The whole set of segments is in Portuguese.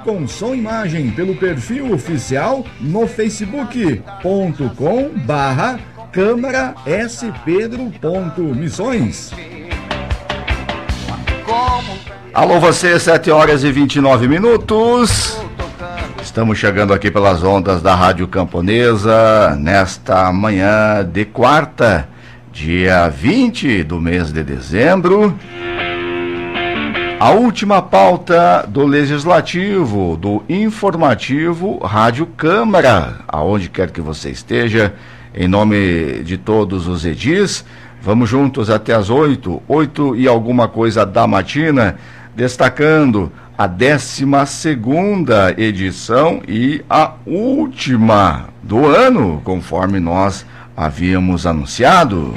com som e imagem pelo perfil oficial no facebook.com/Câmara S. Pedro.Missões. Alô você, 7h29. Estamos chegando aqui pelas ondas da Rádio Camponesa nesta manhã de quarta, dia 20 do mês de dezembro. A última pauta do Legislativo, do informativo Rádio Câmara, aonde quer que você esteja, em nome de todos os edis, vamos juntos até as 8 e alguma coisa da matina, destacando a 12ª edição e a última do ano, conforme nós havíamos anunciado.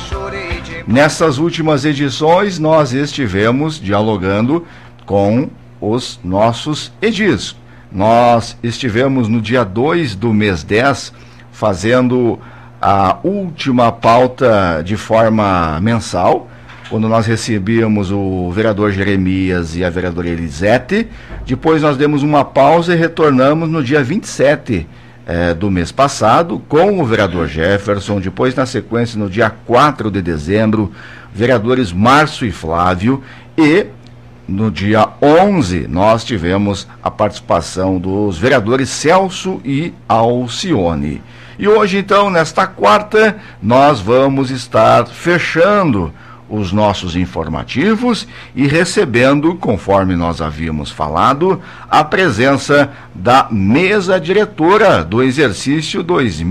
Nessas últimas edições, nós estivemos dialogando com os nossos edis. Nós estivemos no dia 2 do mês 10, fazendo a última pauta de forma mensal, quando nós recebíamos o vereador Jeremias e a vereadora Elisete. Depois nós demos uma pausa e retornamos no dia 27 do mês passado com o vereador Jefferson. Depois, na sequência, no dia 4 de dezembro, vereadores Márcio e Flávio. E no dia 11 nós tivemos a participação dos vereadores Celso e Alcione. E hoje, então, nesta quarta, nós vamos estar fechando os nossos informativos e recebendo, conforme nós havíamos falado, a presença da mesa diretora do exercício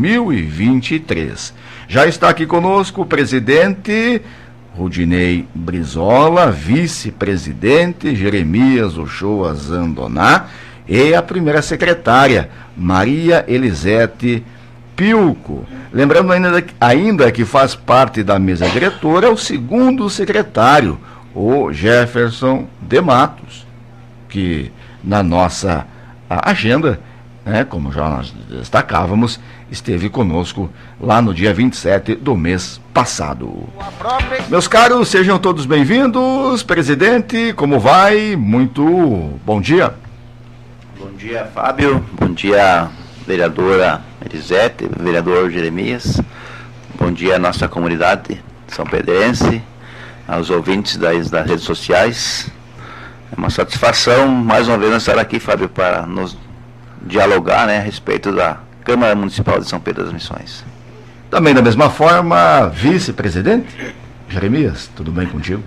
2023. Já está aqui conosco o presidente Rudinei Brizola, vice-presidente Jeremias Ochoa Zandoná e a primeira secretária, Maria Elisete Pilco. Lembrando ainda que faz parte da mesa diretora o segundo secretário, o Jefferson de Matos, que na nossa agenda, como já nós destacávamos, esteve conosco lá no dia 27 do mês passado. Meus caros, sejam todos bem-vindos. Presidente, como vai? Muito bom dia. Bom dia, Fábio. Bom dia, vereadora Elisete, vereador Jeremias. Bom dia à nossa comunidade são pedrense, aos ouvintes das redes sociais. É uma satisfação mais uma vez estar aqui, Fábio, para nos dialogar, a respeito da Câmara Municipal de São Pedro das Missões. Também da mesma forma, vice-presidente Jeremias, tudo bem contigo?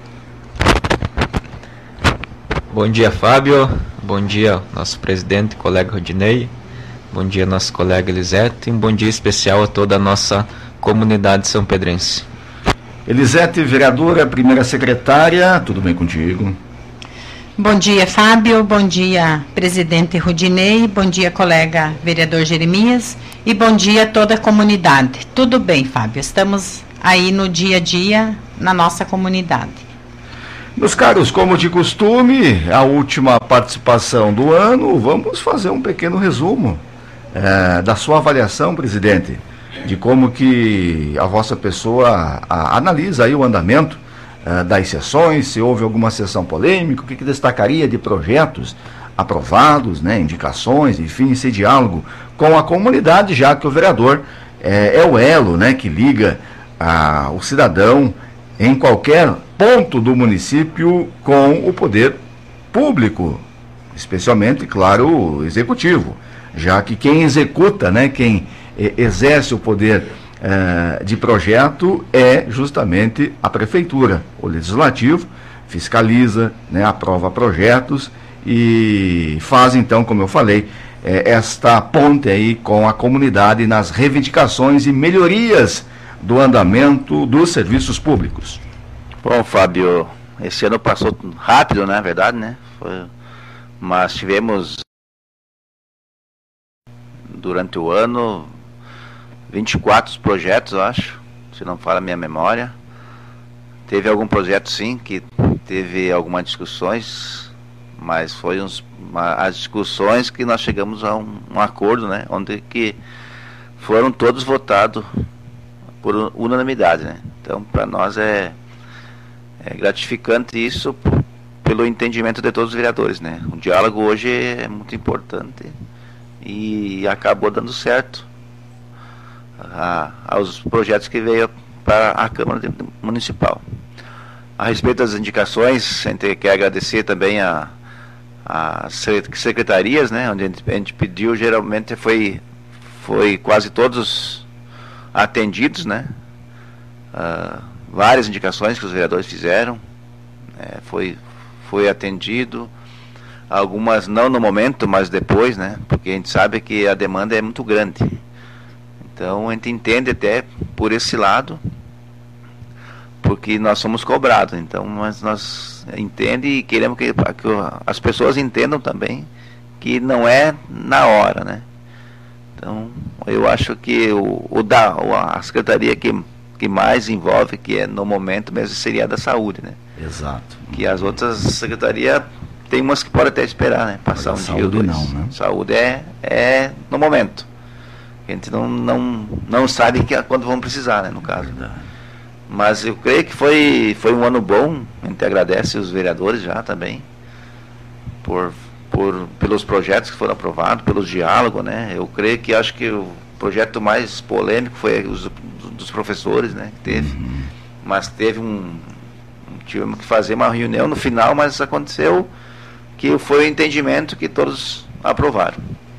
Bom dia, Fábio. Bom dia, nosso presidente, colega Rodinei. Bom dia, nossa colega Elisete, e um bom dia especial a toda a nossa comunidade são pedrense. Elisete, vereadora, primeira secretária, tudo bem contigo? Bom dia, Fábio, bom dia, presidente Rudinei, bom dia, colega vereador Jeremias, e bom dia a toda a comunidade. Tudo bem, Fábio, estamos aí no dia a dia, na nossa comunidade. Meus caros, como de costume, a última participação do ano, vamos fazer um pequeno resumo da sua avaliação, presidente, de como que a vossa pessoa analisa aí o andamento das sessões, se houve alguma sessão polêmica, o que destacaria de projetos aprovados, indicações, enfim, esse diálogo com a comunidade, já que o vereador é o elo, que liga o cidadão em qualquer ponto do município com o poder público, especialmente, claro, o executivo, já que quem executa, quem exerce o poder de projeto é justamente a prefeitura. O legislativo fiscaliza, aprova projetos e faz, então, como eu falei, esta ponte aí com a comunidade nas reivindicações e melhorias do andamento dos serviços públicos. Bom, Fábio, esse ano passou rápido, na verdade, mas tivemos durante o ano 24 projetos, eu acho, se não falha a minha memória. Teve algum projeto, sim, que teve algumas discussões, mas foi as discussões que nós chegamos a um acordo, onde que foram todos votados por unanimidade, Então, para nós é gratificante isso, pelo entendimento de todos os vereadores, né? O diálogo hoje é muito importante e acabou dando certo aos projetos que veio para a Câmara Municipal. A respeito das indicações, a gente quer agradecer também as secretarias, né? Onde a gente pediu, geralmente foi quase todos atendidos, né? Várias indicações que os vereadores fizeram, foi atendido, algumas não no momento, mas depois, né? Porque a gente sabe que a demanda é muito grande. Então a gente entende até por esse lado, porque nós somos cobrados. Então, mas nós entendemos e queremos que as pessoas entendam também que não é na hora, né? Então, eu acho que a secretaria que mais envolve, que é no momento mesmo, seria a da saúde, né? Exato. Que as outras secretarias, tem umas que podem até esperar, né? Passar um dia ou dois. Não, né? Saúde é no momento. A gente não sabe quando vamos precisar, né? No caso. Verdade. Mas eu creio que foi um ano bom. A gente agradece os vereadores já também pelos projetos que foram aprovados, pelos diálogos, né? Eu creio que acho que o projeto mais polêmico foi dos professores, né? Que teve, mas tivemos que fazer uma reunião no final, mas aconteceu que foi o entendimento que todos aprovaram.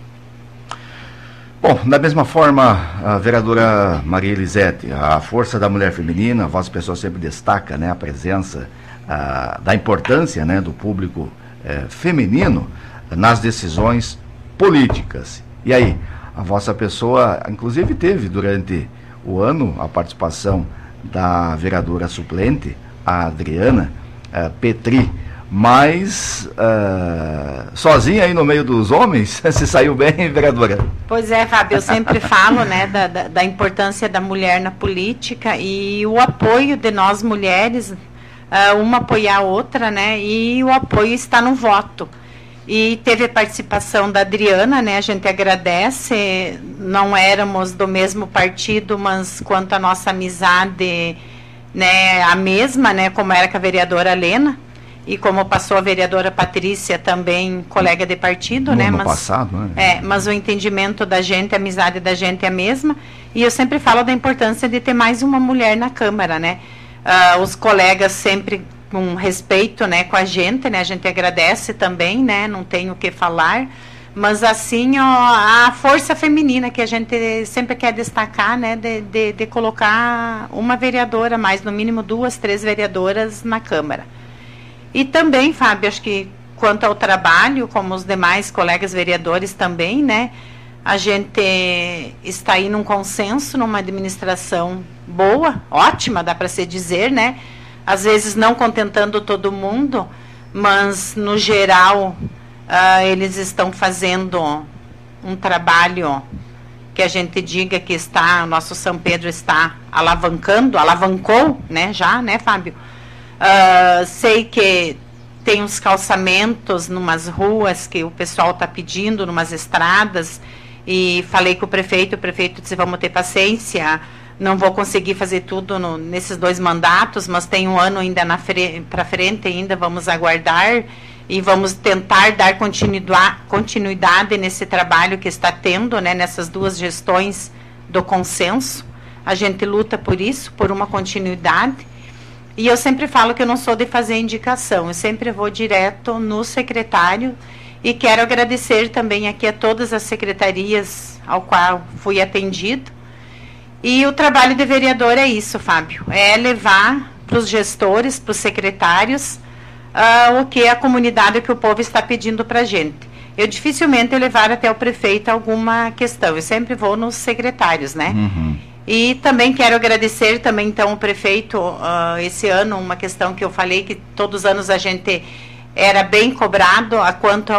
Bom, da mesma forma, a vereadora Maria Elisete, a força da mulher feminina, a vossa pessoa sempre destaca, né, a presença, da importância, né, do público feminino nas decisões políticas. E aí, a vossa pessoa, inclusive, teve durante o ano a participação da vereadora suplente, a Adriana Petri, mas sozinha aí no meio dos homens, se saiu bem, vereadora? Pois é, Fábio, eu sempre falo, né, da importância da mulher na política e o apoio de nós mulheres, uma apoiar a outra, né, e o apoio está no voto. E teve a participação da Adriana, né, a gente agradece, não éramos do mesmo partido, mas quanto à nossa amizade, né, a mesma, né, como era com a vereadora Lena, e como passou a vereadora Patrícia, também colega de partido, né? Ano passado, né? Mas o entendimento da gente, a amizade da gente é a mesma. E eu sempre falo da importância de ter mais uma mulher na Câmara, né? Os colegas sempre com respeito, né, com a gente, né? A gente agradece também, né? Não tem o que falar. Mas assim, a força feminina que a gente sempre quer destacar, né? De colocar uma vereadora, mais no mínimo 2, 3 vereadoras na Câmara. E também, Fábio, acho que quanto ao trabalho, como os demais colegas vereadores também, né, a gente está aí num consenso, numa administração boa, ótima, dá para se dizer, né, às vezes não contentando todo mundo, mas no geral eles estão fazendo um trabalho que a gente diga que o nosso São Pedro está alavancou, né, já, né, Fábio? Sei que tem uns calçamentos numas ruas que o pessoal está pedindo, numas estradas, e falei com o prefeito disse, vamos ter paciência, não vou conseguir fazer tudo nesses 2 mandatos, mas tem um ano ainda para frente, ainda vamos aguardar e vamos tentar dar continuidade nesse trabalho que está tendo, né, nessas 2 gestões do consenso. A gente luta por isso, por uma continuidade. E eu sempre falo que eu não sou de fazer indicação, eu sempre vou direto no secretário e quero agradecer também aqui a todas as secretarias ao qual fui atendido. E o trabalho de vereador é isso, Fábio, é levar para os gestores, para os secretários, o que a comunidade, o que o povo está pedindo para a gente. Eu dificilmente levar até o prefeito alguma questão, eu sempre vou nos secretários, né? E também quero agradecer também, então, o prefeito, esse ano, uma questão que eu falei, que todos os anos a gente era bem cobrado quanto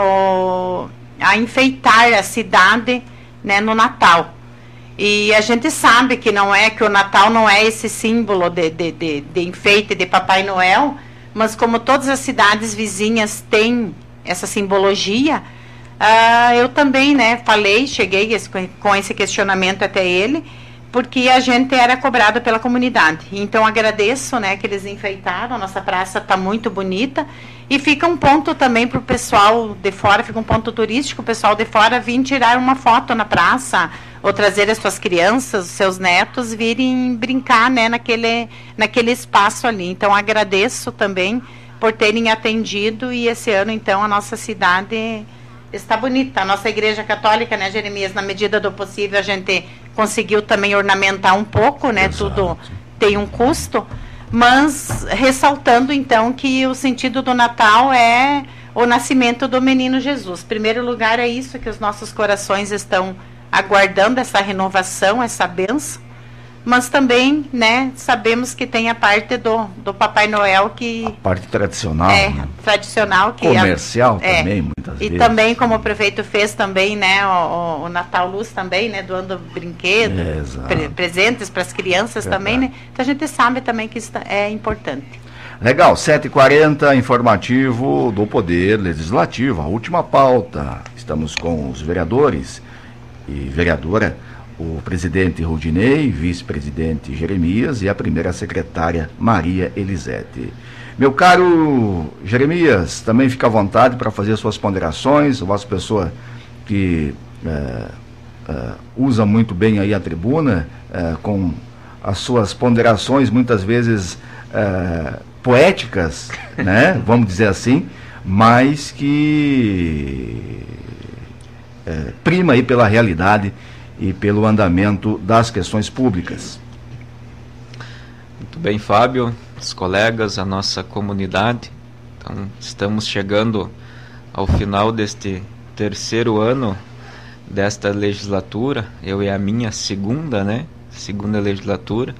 a enfeitar a cidade, né, no Natal. E a gente sabe que o Natal não é esse símbolo de enfeite de Papai Noel, mas como todas as cidades vizinhas têm essa simbologia, eu também, né, cheguei com esse questionamento até ele, porque a gente era cobrado pela comunidade. Então agradeço, né, que eles enfeitaram, a nossa praça está muito bonita, e fica um ponto também para o pessoal de fora, fica um ponto turístico, o pessoal de fora vir tirar uma foto na praça, ou trazer as suas crianças, os seus netos, virem brincar, né, naquele espaço ali. Então agradeço também por terem atendido, e esse ano então a nossa cidade está bonita. A nossa igreja católica, né, Jeremias, na medida do possível a gente conseguiu também ornamentar um pouco, né? Exato. Tudo tem um custo, mas ressaltando então que o sentido do Natal é o nascimento do menino Jesus. Em primeiro lugar, é isso que os nossos corações estão aguardando, essa renovação, essa bênção. Mas também, né, sabemos que tem a parte do Papai Noel, que... A parte tradicional. Né? Tradicional. Que comercial também, muitas vezes. E também, como o prefeito fez também, né, o Natal Luz também, né, doando brinquedos, presentes para as crianças. Verdade. Também, né? Então a gente sabe também que isso é importante. Legal, 7h40, informativo do Poder Legislativo, a última pauta. Estamos com os vereadores e vereadora, o presidente Rudinei, vice-presidente Jeremias e a primeira secretária Maria Elisete. Meu caro Jeremias, também fica à vontade para fazer suas ponderações, vossa pessoa que usa muito bem aí a tribuna, com as suas ponderações muitas vezes poéticas, né? Vamos dizer assim, mas que prima aí pela realidade e pelo andamento das questões públicas. Muito bem, Fábio, os colegas, a nossa comunidade. Então, estamos chegando ao final deste terceiro ano desta legislatura. Eu e a minha segunda legislatura.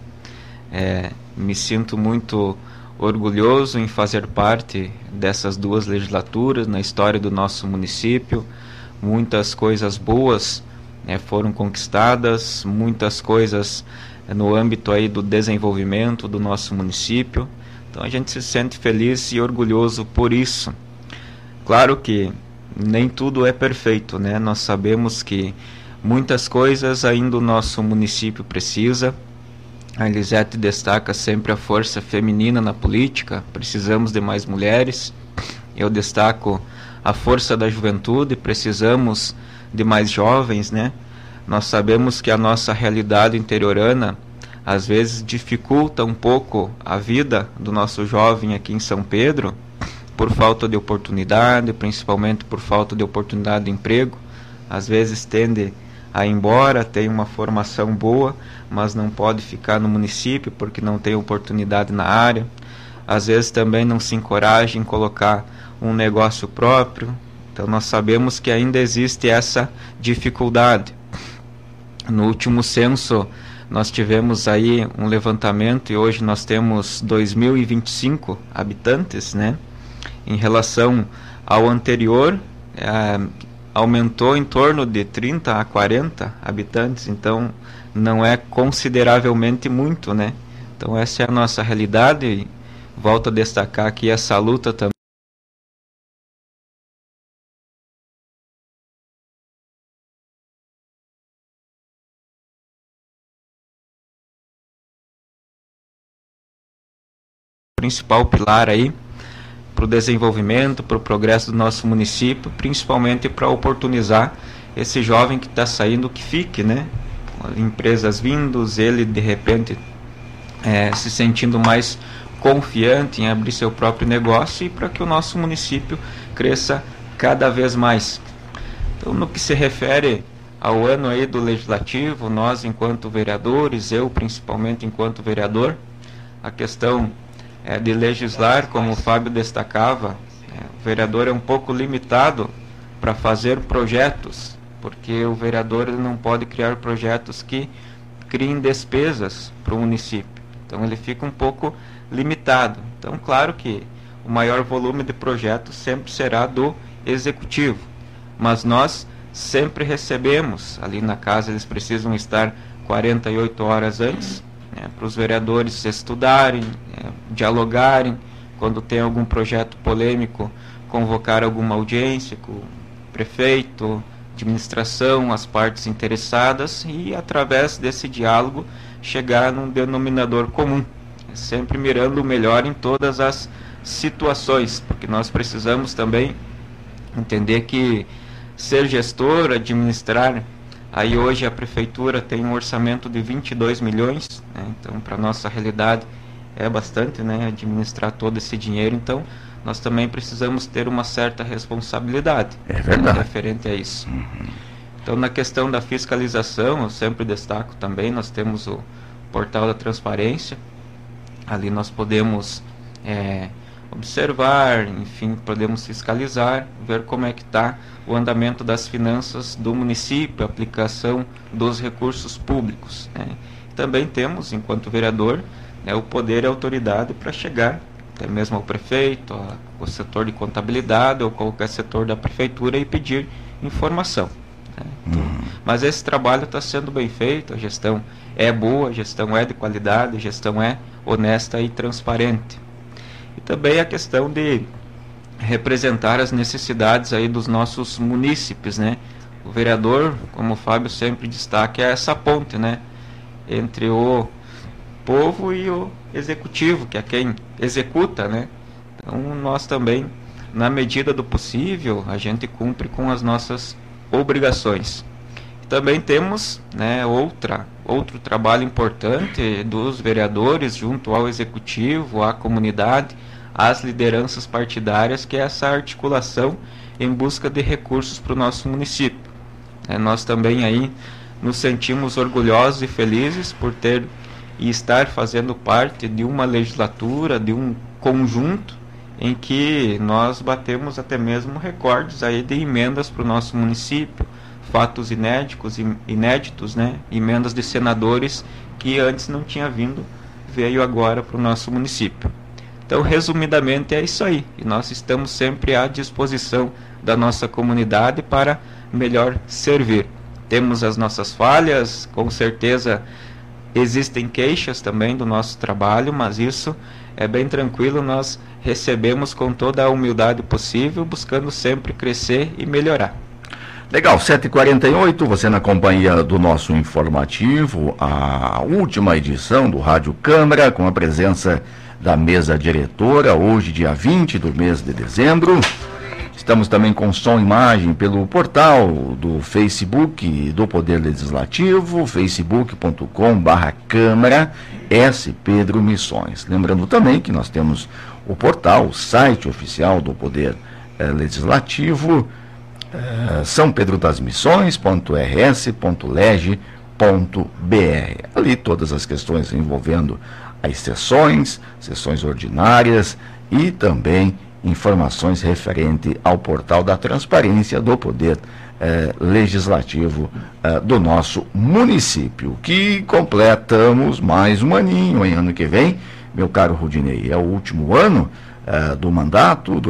Me sinto muito orgulhoso em fazer parte dessas duas legislaturas na história do nosso município. Muitas coisas boas foram conquistadas, muitas coisas no âmbito aí do desenvolvimento do nosso município. Então a gente se sente feliz e orgulhoso por isso. Claro que nem tudo é perfeito, né? Nós sabemos que muitas coisas ainda o nosso município precisa. A Elisete destaca sempre a força feminina na política, precisamos de mais mulheres. Eu destaco a força da juventude, precisamos de mais jovens, né? Nós sabemos que a nossa realidade interiorana às vezes dificulta um pouco a vida do nosso jovem aqui em São Pedro, por falta de oportunidade, principalmente por falta de oportunidade de emprego. Às vezes tende a ir embora, tem uma formação boa, mas não pode ficar no município porque não tem oportunidade na área. Às vezes também não se encoraja em colocar um negócio próprio. Então nós sabemos que ainda existe essa dificuldade. No último censo nós tivemos aí um levantamento e hoje nós temos 2.025 habitantes, né? Em relação ao anterior, aumentou em torno de 30 a 40 habitantes, então não é consideravelmente muito, né? Então essa é a nossa realidade e volto a destacar aqui essa luta também. Principal pilar aí para o desenvolvimento, para o progresso do nosso município, principalmente para oportunizar esse jovem que está saindo que fique, né? Empresas vindos, ele de repente se sentindo mais confiante em abrir seu próprio negócio e para que o nosso município cresça cada vez mais. Então, no que se refere ao ano aí do legislativo, nós enquanto vereadores, eu principalmente enquanto vereador, a questão de legislar, como o Fábio destacava, o vereador é um pouco limitado para fazer projetos, porque o vereador ele não pode criar projetos que criem despesas para o município. Então ele fica um pouco limitado. Então, claro que o maior volume de projetos sempre será do executivo, mas nós sempre recebemos, ali na casa eles precisam estar 48 horas antes, para os vereadores estudarem, dialogarem, quando tem algum projeto polêmico, convocar alguma audiência com o prefeito, administração, as partes interessadas e, através desse diálogo, chegar num denominador comum, sempre mirando o melhor em todas as situações, porque nós precisamos também entender que ser gestor, administrar, aí hoje a prefeitura tem um orçamento de 22 milhões, né? Então para nossa realidade é bastante, né, administrar todo esse dinheiro, então nós também precisamos ter uma certa responsabilidade, verdade, referente a isso. Então, na questão da fiscalização, eu sempre destaco também, nós temos o portal da transparência, ali nós podemos observar, enfim, podemos fiscalizar, ver como é que está o andamento das finanças do município, a aplicação dos recursos públicos, né? Também temos, enquanto vereador, né, o poder e a autoridade para chegar até mesmo ao prefeito, ao setor de contabilidade ou qualquer setor da prefeitura e pedir informação, né? Então, mas esse trabalho está sendo bem feito, a gestão é boa, a gestão é de qualidade, a gestão é honesta e transparente. E também a questão de representar as necessidades aí dos nossos munícipes, né? O vereador, como o Fábio sempre destaca, é essa ponte, né, entre o povo e o executivo, que é quem executa, né? Então nós também, na medida do possível, a gente cumpre com as nossas obrigações. Também temos, né, outro trabalho importante dos vereadores junto ao executivo, à comunidade, às lideranças partidárias, que é essa articulação em busca de recursos para o nosso município. Nós também aí nos sentimos orgulhosos e felizes por ter e estar fazendo parte de uma legislatura, de um conjunto em que nós batemos até mesmo recordes aí de emendas para o nosso município, fatos inéditos, né? Emendas de senadores que antes não tinha vindo, veio agora para o nosso município. Então, resumidamente, é isso aí. E nós estamos sempre à disposição da nossa comunidade para melhor servir. Temos as nossas falhas, com certeza existem queixas também do nosso trabalho, mas isso é bem tranquilo, nós recebemos com toda a humildade possível, buscando sempre crescer e melhorar. Legal, 7h48, você na companhia do nosso informativo, a última edição do Rádio Câmara, com a presença da mesa diretora, hoje dia 20 do mês de dezembro. Estamos também com som e imagem pelo portal do Facebook do Poder Legislativo, facebook.com/Câmara S. Pedro Missões. Lembrando também que nós temos o portal, o site oficial do Poder Legislativo, sampedrodasmissões.rs.leg.br. Ali todas as questões envolvendo as sessões ordinárias e também informações referente ao portal da transparência do Poder Legislativo do nosso município, que completamos mais um aninho em ano que vem, meu caro Rudinei. É o último ano do mandato,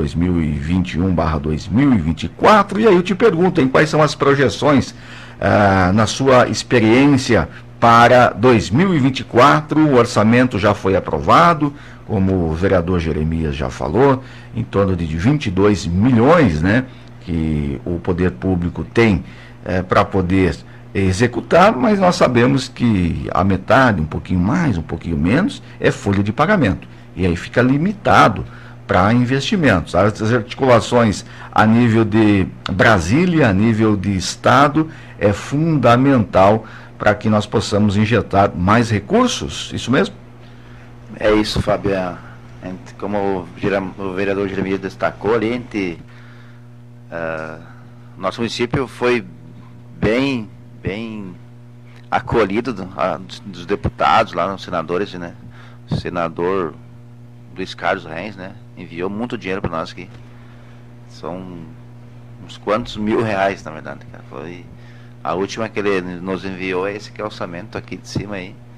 2021/2024, e aí eu te pergunto, em quais são as projeções na sua experiência para 2024, o orçamento já foi aprovado, como o vereador Jeremias já falou, em torno de 22 milhões, né, que o poder público tem para poder executar, mas nós sabemos que a metade, um pouquinho mais, um pouquinho menos, é folha de pagamento, e aí fica limitado para investimentos. As articulações a nível de Brasília, a nível de Estado, é fundamental para que nós possamos injetar mais recursos, isso mesmo? É isso, Fábio. Como o vereador Jeremias destacou ali, nosso município foi bem acolhido dos deputados lá, nos senadores, né? O senador Luiz Carlos Reis, né, enviou muito dinheiro para nós aqui. São uns quantos R$1.000, na verdade, cara. Foi a última que ele nos enviou, é esse que é o orçamento aqui de cima aí.